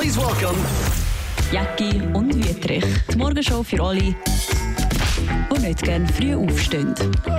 Please welcome Jacki und Wüthrich. Die Morgenshow für alle, die nicht gerne früh aufstehen.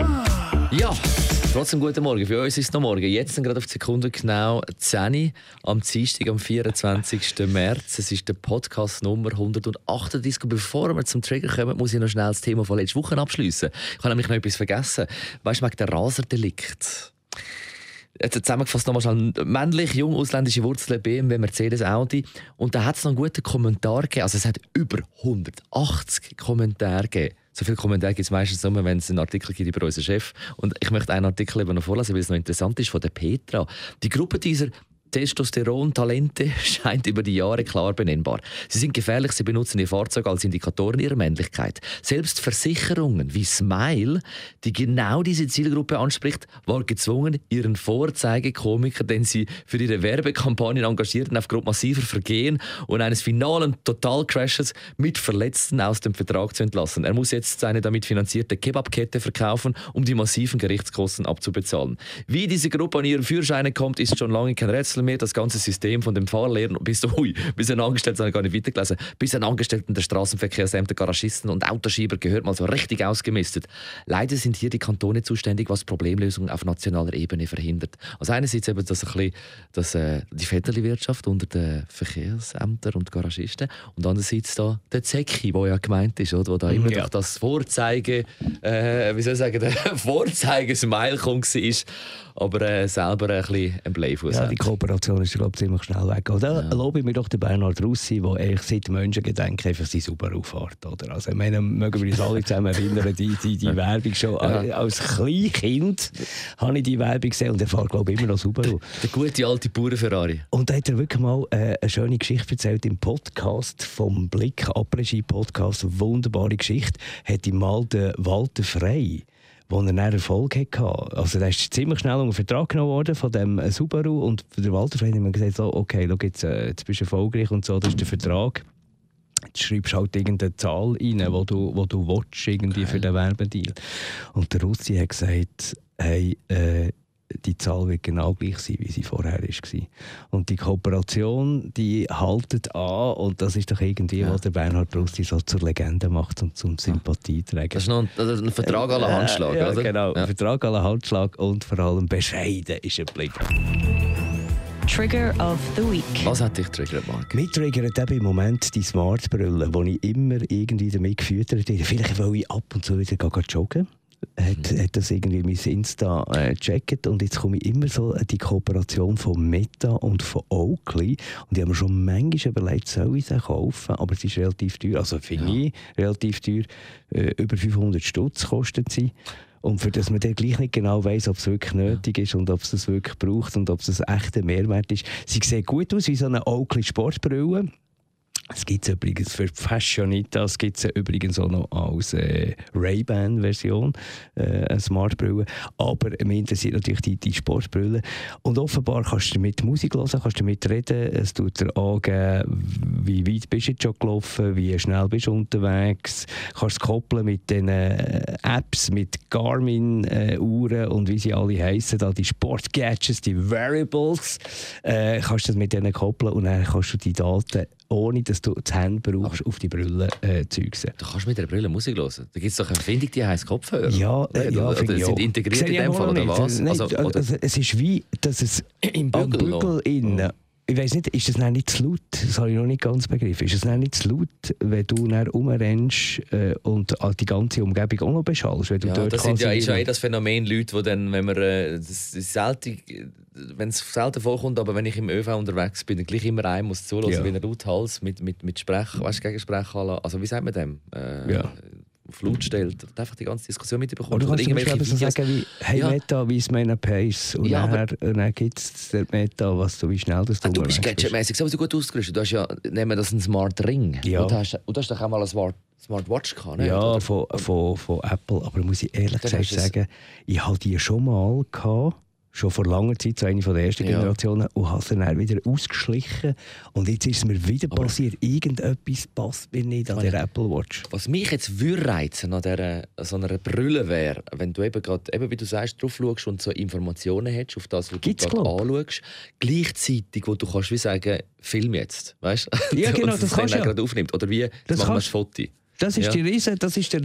Ja, trotzdem guten Morgen. Für uns ist es noch morgen. Jetzt sind gerade auf die Sekunde genau 10 Uhr am Dienstag, am 24. März. Es ist der Podcast Nummer 138. Und bevor wir zum Trigger kommen, muss ich noch schnell das Thema von letzter Woche abschliessen. Ich habe nämlich noch etwas vergessen. Weißt du, wegen der Raserdelikt. Jetzt zusammengefasst nochmal schnell: männlich, jung, ausländische Wurzeln, BMW, Mercedes, Audi. Und da hat es noch einen guten Kommentar gegeben. Also es hat über 180 Kommentare gegeben. So viele Kommentare gibt es meistens nur, wenn es einen Artikel gibt über unseren Chef. Und ich möchte einen Artikel eben noch vorlesen, weil es noch interessant ist, von der Petra. Die Gruppe dieser Testosteron-Talente scheint über die Jahre klar benennbar. Sie sind gefährlich, sie benutzen ihr Fahrzeug als Indikatoren ihrer Männlichkeit. Selbst Versicherungen wie Smile, die genau diese Zielgruppe anspricht, waren gezwungen, ihren Vorzeigekomiker, den sie für ihre Werbekampagnen engagierten, aufgrund massiver Vergehen und eines finalen Totalcrashes mit Verletzten aus dem Vertrag zu entlassen. Er muss jetzt seine damit finanzierte Kebabkette verkaufen, um die massiven Gerichtskosten abzubezahlen. Wie diese Gruppe an ihren Führerschein kommt, ist schon lange kein Rätsel mehr. Das ganze System von dem Fahrlehren bis ein Angestellter, das habe ich gar nicht weitergelesen, bis ein Angestellten der Straßenverkehrsämter, Garagisten und Autoschieber gehört mal so richtig ausgemistet. Leider sind hier die Kantone zuständig, was Problemlösungen auf nationaler Ebene verhindert. Also einerseits eben die Vetterli-Wirtschaft unter den Verkehrsämtern und Garagisten und andererseits da der Zecki, der ja gemeint ist, oder? Wo da immer durch das Vorzeige, der Vorzeige-Smile war, aber selber ein bisschen ein Bleifuss. Ja, die Kooperation ist, glaube ich, ziemlich schnell weg. Da lobe ich mir doch den Bernhard Russi, der eigentlich seit Menschengedenken einfach seine Subaru fährt. Oder? Also, ich meine, mögen wir uns alle zusammen erinnern, die Werbung schon. Ja. Als Kleinkind habe ich die Werbung gesehen und er fährt, glaube ich, immer noch Subaru. Der gute alte Bauernferrari. Und da hat er wirklich mal eine schöne Geschichte erzählt im Podcast vom Blick, Après-Ski-Podcast, eine wunderbare Geschichte, hat ihm mal der Walter Frey, wo er dann Erfolg hatte. Also er ist ziemlich schnell unter Vertrag genommen worden von dem Subaru und der Walter Frey hat mir gesagt, so, okay, jetzt bist du erfolgreich und so, das ist der Vertrag. Jetzt schreibst du halt irgendeine Zahl rein, wo du willst, irgendwie für den Werbedeal. Und der Russi hat gesagt, hey, die Zahl wird genau gleich sein, wie sie vorher war. Und die Kooperation, die haltet an und das ist doch irgendwie, was der Bernhard Russi so zur Legende macht und zum Sympathieträger. Das ist noch ein Vertrag à la Handschlag, ja, oder? Genau, ein Vertrag à la Handschlag und vor allem bescheiden ist er geblieben. Trigger of the Week. Was hat dich triggert, Marc? Mich triggert eben im Moment die Smart-Brille, die ich immer irgendwie damit gefüttert habe. Vielleicht will ich ab und zu wieder joggen. Hat das irgendwie mein Insta gecheckt und jetzt komme ich immer so die Kooperation von Meta und von Oakley und ich habe mir schon manchmal überlegt, soll ich sie kaufen, aber es ist relativ teuer, also finde ich relativ teuer, über 500 Stutz kostet sie. Und für das man dann gleich nicht genau weiss, ob es wirklich nötig ist und ob es das wirklich braucht und ob es ein echter Mehrwert ist. Sie sieht gut aus wie so eine Oakley Sportbrille. Es gibt übrigens für Fashionitas übrigens auch noch als Ray-Ban-Version, eine Smartbrille. Aber mich interessiert natürlich die Sportbrille. Und offenbar kannst du damit Musik hören, kannst du damit reden. Es tut dir angeben, wie weit bist du jetzt schon gelaufen, wie schnell bist du unterwegs. Du kannst es koppeln mit den Apps, mit Garmin-Uhren und wie sie alle heissen, da die Sport-Gadgets, die Variables. Kannst du das mit denen koppeln und dann kannst du die Daten, ohne dass du das Handy brauchst, auf die Brille zeugsen. Du kannst mit der Brille Musik hören. Da gibt es doch eine Erfindung, die heisst Kopfhörer. Ja, die sind integriert in dem Fall, oder was? Nein, also, es ist wie, dass es im am Bügel innen. Ich weiss nicht, ist das nicht zu laut? Das habe ich noch nicht ganz begriffen. Ist das nicht zu laut, wenn du dann rumrennst und die ganze Umgebung auch noch beschallst? Wenn du dort das ist ja das Phänomen, Leute, die dann, wenn es selten vorkommt, aber wenn ich im ÖV unterwegs bin, dann gleich immer einem muss zuhören, wie ein Lauthals mit Gegensprech. Also wie sagt man dem? Auf Laut stellt und einfach die ganze Diskussion mitbekommt. Oder kannst du zum Beispiel so sagen wie «Hey Meta, wie ist meine Pace?» Und dann gibt es der Meta, wie schnell das du bist gadgetmäßig sowieso gut ausgerüstet. Du hast ja, nehmen wir das einen Smart Ring. Ja. Und du hast doch auch mal eine Smartwatch gehabt, ne? Ja, von Apple. Aber muss ich ehrlich gesagt sagen, ich hatte die schon mal gehabt. schon vor langer Zeit, so eine von der ersten Generationen, und habe sie dann wieder ausgeschlichen. Und jetzt ist es mir wieder passiert, irgendetwas passt mir nicht an der Apple Watch. Was mich jetzt würde reizen an so einer Brille wäre, wenn du eben gerade, wie du sagst, drauf schaust und so Informationen hast, auf das, was du gerade anschaust, gleichzeitig, wo du kannst wie sagen, film jetzt, weißt du? Ja, genau, das kannst du gerade aufnimmt. Oder wie, das machen wir das Foto. Das ist der Riese.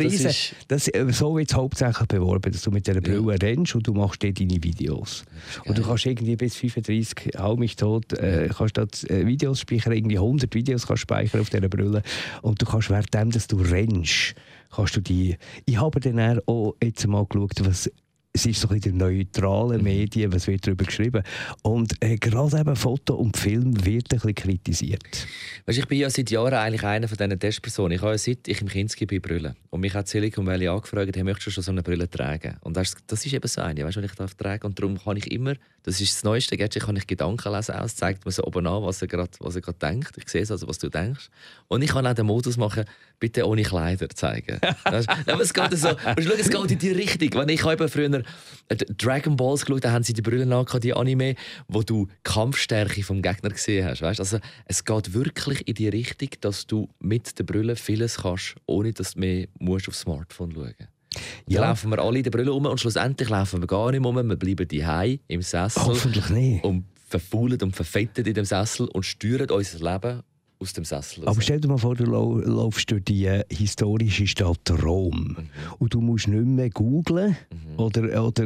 So wird es hauptsächlich beworben, dass du mit dieser Brille rennst und du machst dort deine Videos. Und du kannst irgendwie bis 35, hau mich tot, kannst dort Videos speichern, irgendwie 100 Videos kannst speichern auf dieser Brille. Und du kannst währenddem, dass du rennst, kannst du die... Ich habe dann auch jetzt mal geschaut, was... Es ist so ein bisschen neutrale Medien, was wird darüber geschrieben. Und gerade eben Foto und Film wird ein bisschen kritisiert. Weißt, ich bin ja seit Jahren eigentlich einer von diesen Testpersonen. Ich habe ja seit ich im Kinski bin Brille. Und mich hat Silicon Valley angefragt, hey, möchtest du schon so eine Brille tragen? Und das ist eben so eine, weißt du, ich darf tragen. Und darum kann ich immer, das ist das Neueste, kann ich Gedanken lesen aus, zeigt mir so oben an, was er gerade denkt. Ich sehe also, was du denkst. Und ich kann auch den Modus machen, bitte ohne Kleider zeigen. Aber es geht so, es geht in die Richtung. Wenn ich habe früher Dragon Balls geschaut, da haben sie die Brille an, die Anime, wo du die Kampfstärke vom Gegner gesehen hast. Weißt? Also, es geht wirklich in die Richtung, dass du mit der Brille vieles kannst, ohne dass du mehr aufs Smartphone schauen musst. Dann laufen wir alle in der Brille um und schlussendlich laufen wir gar nicht um. Wir bleiben daheim im Sessel. Hoffentlich nicht. Und verfaulen und verfetten in dem Sessel und steuern unser Leben aus dem Sessel. Aber stell dir mal vor, du laufst durch die historische Stadt Rom und du musst nicht mehr googlen oder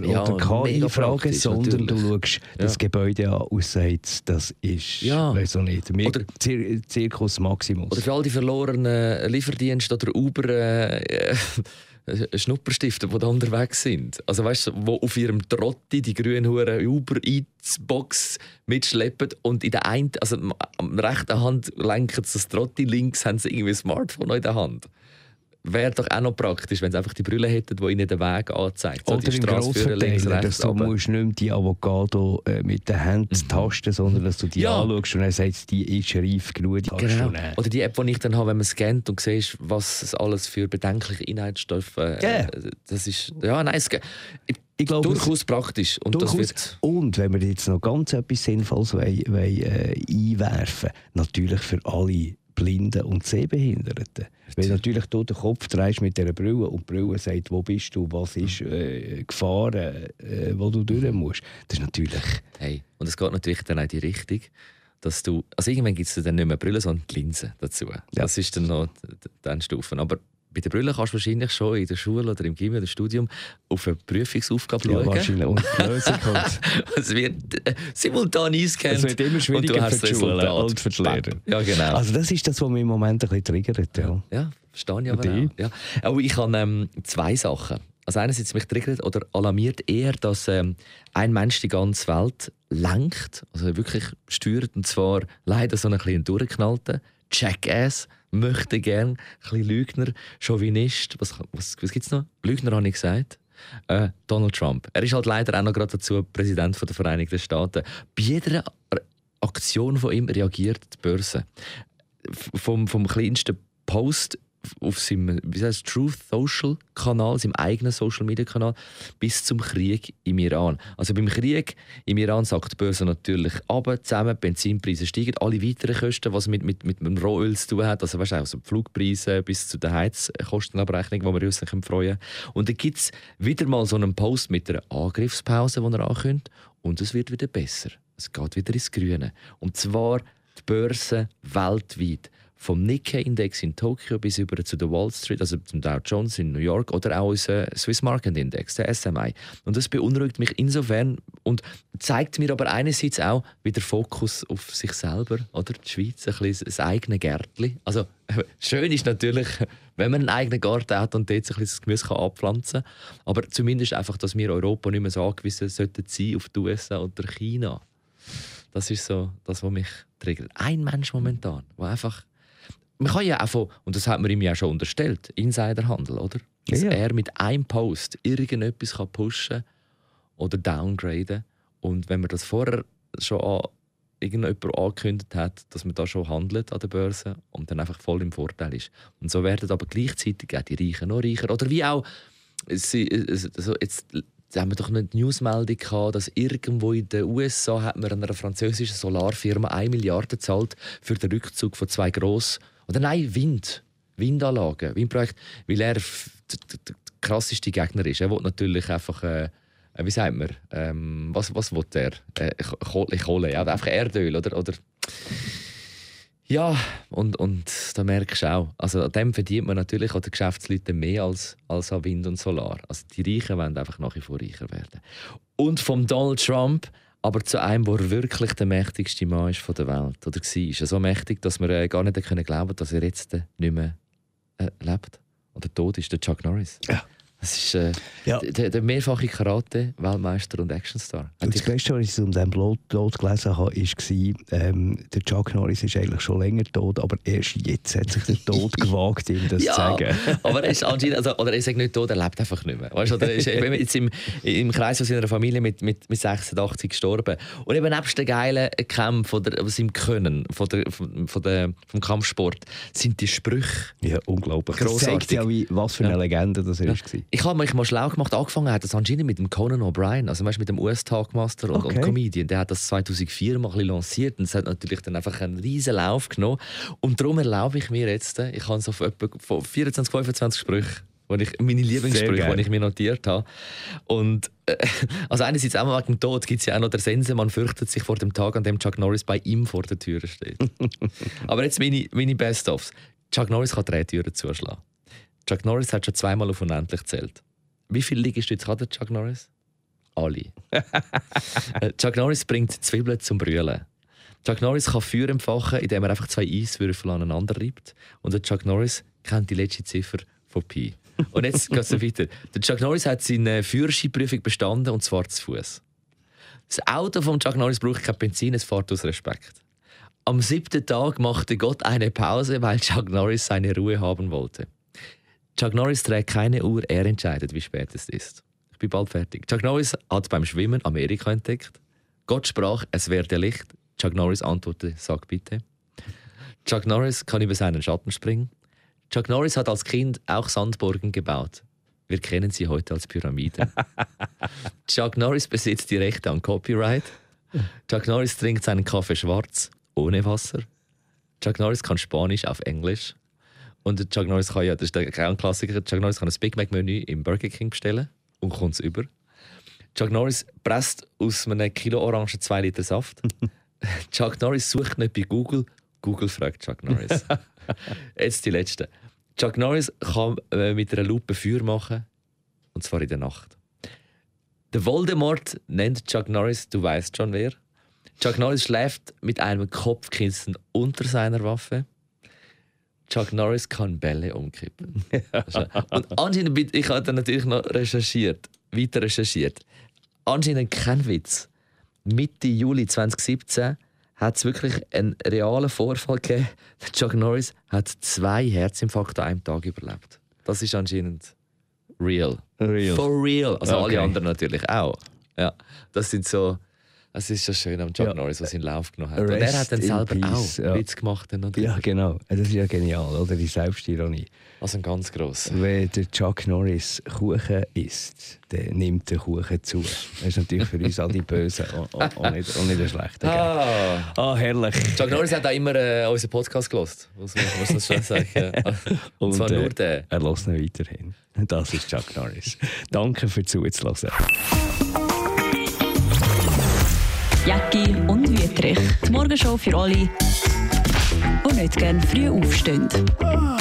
KI fragen, sondern natürlich. Du schaust das Gebäude an und sagst, das ist, weiss auch nicht, oder Circus Maximus. Oder für all die verlorenen Lieferdienste oder Uber Schnupperstifte, die da unterwegs sind. Also weißt du, wo auf ihrem Trotti die grünen Huren Uber Eats Box mitschleppen und in der einen, also am rechten Hand lenken sie das Trotti, links haben sie irgendwie ein Smartphone in der Hand. Wäre doch auch noch praktisch, wenn sie einfach die Brille hätten, die ihnen den Weg anzeigt. So oder die im Grossverteiler, dass du musst nicht mehr die Avocado mit den Händen tasten, sondern dass du die anschaust und dann sagst, die ist reif genug. Die genau. Oder die App, die ich dann habe, wenn man scannt und siehst, was es alles für bedenkliche Inhaltsstoffe das ist... Ja, nein, ich glaube, durchaus praktisch. Und, und wenn wir jetzt noch ganz etwas Sinnvolles einwerfen, natürlich für alle Blinden und Sehbehinderten. Weil natürlich du den Kopf drehst mit dieser Brille und die Brille sagt, wo bist du, was ist Gefahr, wo du durch musst. Das ist natürlich... Hey, und es geht natürlich dann auch in die Richtung, dass du... Also irgendwann gibt es dann nicht mehr Brille, sondern die Linse dazu. Ja. Das ist dann noch die Endstufe. Aber bei der Brille kannst du wahrscheinlich schon in der Schule oder im Gymnasium oder Studium auf eine Prüfungsaufgabe schauen. Wahrscheinlich. Und die Lösung kommt. Es wird simultan eingescannt. Es wird immer schwieriger für die Schule und für die Lehrer. Ja, genau. Also das ist das, was mich im Moment ein bisschen triggert. Ja, verstehe ich aber auch. Ja. Aber ich habe zwei Sachen. Also einerseits mich triggert oder alarmiert eher, dass ein Mensch die ganze Welt lenkt, also wirklich steuert, und zwar leider so einen kleinen durchgeknallten Jackass, möchte gern, ein bisschen Lügner, Chauvinist, was gibt es noch? Lügner habe ich gesagt. Donald Trump. Er ist halt leider auch noch gerade dazu Präsident der Vereinigten Staaten. Bei jeder Aktion von ihm reagiert die Börse. Vom kleinsten Post auf seinem Truth Social Kanal, seinem eigenen Social Media Kanal, bis zum Krieg im Iran. Also beim Krieg im Iran sagt die Börse natürlich runter, zusammen, Benzinpreise steigen, alle weiteren Kosten, was mit dem Rohöl zu tun hat, also weißt du, also die Flugpreise bis zu der Heizkostenabrechnung, die wir uns freuen können. Und dann gibt es wieder mal so einen Post mit einer Angriffspause, die er ankündigt, und es wird wieder besser. Es geht wieder ins Grüne. Und zwar die Börse weltweit. Vom Nikkei-Index in Tokio bis über zu der Wall Street, also zum Dow Jones in New York oder auch unser Swiss Market Index, der SMI. Und das beunruhigt mich insofern und zeigt mir aber einerseits auch wieder Fokus auf sich selber, oder? Die Schweiz, ein bisschen das eigene Gärtchen. Also schön ist natürlich, wenn man einen eigenen Garten hat und dort ein bisschen das Gemüse abpflanzen kann. Aber zumindest einfach, dass wir Europa nicht mehr so angewiesen sollten sein auf die USA oder China. Das ist so das, was mich triggert. Ein Mensch momentan, der einfach... Man kann ja auch und das hat man ihm ja schon unterstellt, Insiderhandel, oder? Dass er mit einem Post irgendetwas pushen oder downgraden. Und wenn man das vorher schon irgendjemand angekündigt hat, dass man da schon handelt an der Börse und dann einfach voll im Vorteil ist. Und so werden aber gleichzeitig auch die Reichen noch reicher. Oder wie auch jetzt da haben wir doch eine Newsmeldung gehabt, dass irgendwo in den USA hat man einer französischen Solarfirma 1 Milliarde gezahlt für den Rückzug von 2 Windanlagen, Windprojekte, weil er der krasseste Gegner ist. Er will natürlich einfach, wie sagt man, was will er? Kohle, ja, einfach Erdöl, oder? Ja, und da merkst du auch, also an dem verdient man natürlich an den Geschäftsleuten mehr als an Wind und Solar. Also die Reichen wollen einfach nach wie vor reicher werden. Und vom Donald Trump, aber zu einem, der wirklich der mächtigste Mann ist von der Welt, oder war. So mächtig, dass wir gar nicht glauben können, dass er jetzt nicht mehr lebt oder tot ist, der Chuck Norris. Ja. Das ist der mehrfache Karate-Weltmeister und Actionstar. Und das Beste, was ich um diesen Tod gelesen habe, war, der Chuck Norris ist eigentlich schon länger tot, aber erst jetzt hat sich der Tod gewagt, ihm das zu sagen. Aber er ist anscheinend, oder er sagt nicht tot, er lebt einfach nicht mehr. Weißt, oder er ist jetzt im Kreis von seiner Familie mit 86 gestorben. Und eben nebst den geilen Kämpfen oder seinem Können vom Kampfsport sind die Sprüche. Ja, unglaublich. Das zeigt ja, was für eine Legende das war. Ich habe mich mal schlau gemacht. Angefangen hat das anscheinend mit dem Conan O'Brien, also mit dem US-Talkmaster und Comedian. Der hat das 2004 mal ein bisschen lanciert und es hat natürlich dann einfach einen riesen Lauf genommen. Und darum erlaube ich mir jetzt, ich habe so etwa 24, 25 Sprüche, meine Lieblingssprüche, die ich mir notiert habe. Und also einerseits auch mal wegen dem Tod gibt es ja auch noch der Sensenmann fürchtet sich vor dem Tag, an dem Chuck Norris bei ihm vor der Tür steht. Aber jetzt meine Best-ofs. Chuck Norris kann 3 Türen zuschlagen. Chuck Norris hat schon 2-mal auf unendlich gezählt. Wie viele Liegestütze hat der Chuck Norris? Alle. Chuck Norris bringt Zwiebeln zum Brüllen. Chuck Norris kann Feuer entfachen, indem er einfach 2 Eiswürfel aneinander reibt. Und der Chuck Norris kennt die letzte Ziffer von Pi. Und jetzt geht es weiter. Der Chuck Norris hat seine Führerscheinprüfung bestanden, und zwar zu Fuß. Das Auto von Chuck Norris braucht kein Benzin, es fährt aus Respekt. Am 7. Tag machte Gott eine Pause, weil Chuck Norris seine Ruhe haben wollte. Chuck Norris trägt keine Uhr, er entscheidet, wie spät es ist. Ich bin bald fertig. Chuck Norris hat beim Schwimmen Amerika entdeckt. Gott sprach, es werde Licht. Chuck Norris antwortete, sag bitte. Chuck Norris kann über seinen Schatten springen. Chuck Norris hat als Kind auch Sandburgen gebaut. Wir kennen sie heute als Pyramiden. Chuck Norris besitzt die Rechte an Copyright. Chuck Norris trinkt seinen Kaffee schwarz, ohne Wasser. Chuck Norris kann Spanisch auf Englisch. Und Chuck Norris kann das ist auch ein Klassiker, Chuck Norris kann ein Big Mac-Menü im Burger King bestellen und kommt es über. Chuck Norris presst aus einem Kilo Orangen 2 Liter Saft. Chuck Norris sucht nicht bei Google, Google fragt Chuck Norris. Jetzt die letzte. Chuck Norris kann mit einer Lupe Feuer machen, und zwar in der Nacht. Der Voldemort nennt Chuck Norris, du weißt schon wer. Chuck Norris schläft mit einem Kopfkissen unter seiner Waffe. Chuck Norris kann Bälle umkippen. Und anscheinend, ich habe dann natürlich noch weiter recherchiert. Anscheinend kein Witz. Mitte Juli 2017 hat es wirklich einen realen Vorfall gegeben. Chuck Norris hat 2 Herzinfarkte an einem Tag überlebt. Das ist anscheinend real. For real. Also alle anderen natürlich auch. Ja, das sind so. Es ist schon schön am Chuck Norris, was ihn in Lauf genommen hat. Und er hat dann selber auch Witz gemacht. Oder? Ja, genau. Das ist ja genial, oder? Die Selbstironie. Also ein ganz grosser. Wenn der Chuck Norris Kuchen isst, dann nimmt der Kuchen zu. Das ist natürlich für uns alle Bösen auch nicht ein schlechter. Herrlich. Chuck Norris hat auch immer unseren Podcast gehört. Muss man schon sagen. Und zwar nur den. Er hört ihn weiterhin. Das ist Chuck Norris. Danke für Zuhören. Jacki und Wietrich. Die Morgenshow für alle, die nicht gerne früh aufstehen.